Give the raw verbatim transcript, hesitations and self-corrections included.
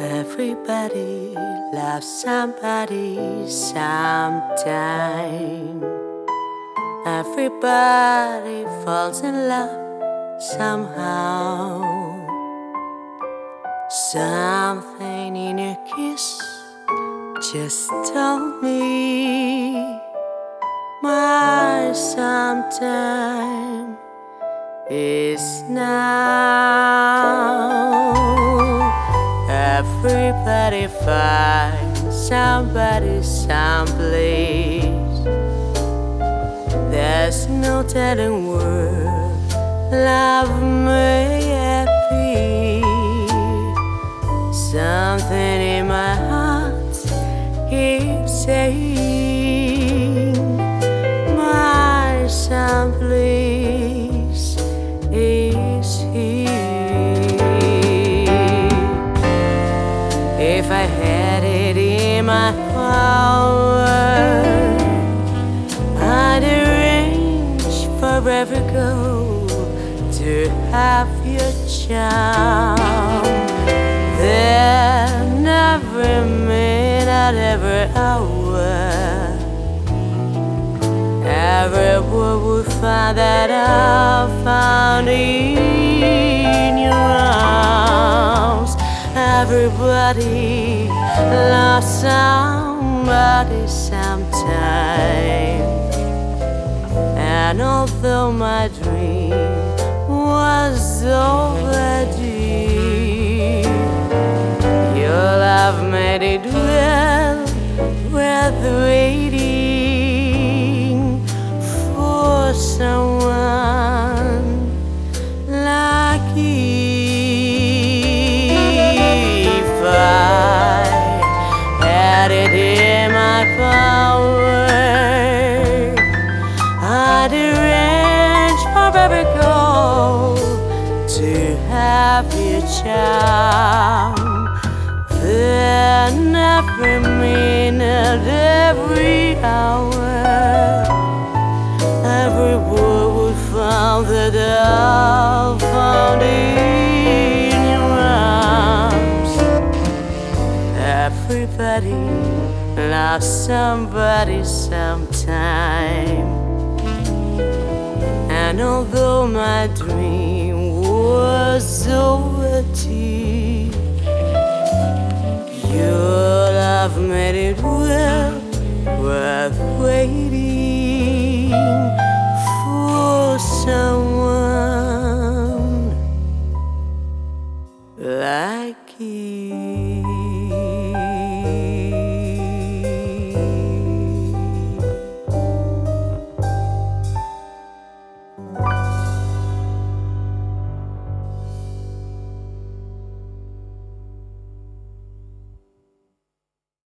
Everybody loves somebody sometime. Everybody falls in love somehow. Something in your kiss just told me my sometime is now. Everybody finds somebody someplace. There's no telling where love may be. Something in my heart keeps saying my someplace is here. If I had it in my power, I'd arrange for every girl to have your charm. Then every minute, every hour, everyone would find that I found in your arms. Everybody loves somebody sometime. And although my dream was already, your love made it well worth waiting for someone like you. If I had it in my power, I'd arrange for every girl to have your charm. Then every minute, every hour, every word would find that I found in your arms. Everybody loves somebody sometime. And although my dream was overdue, your love made it well worth waiting.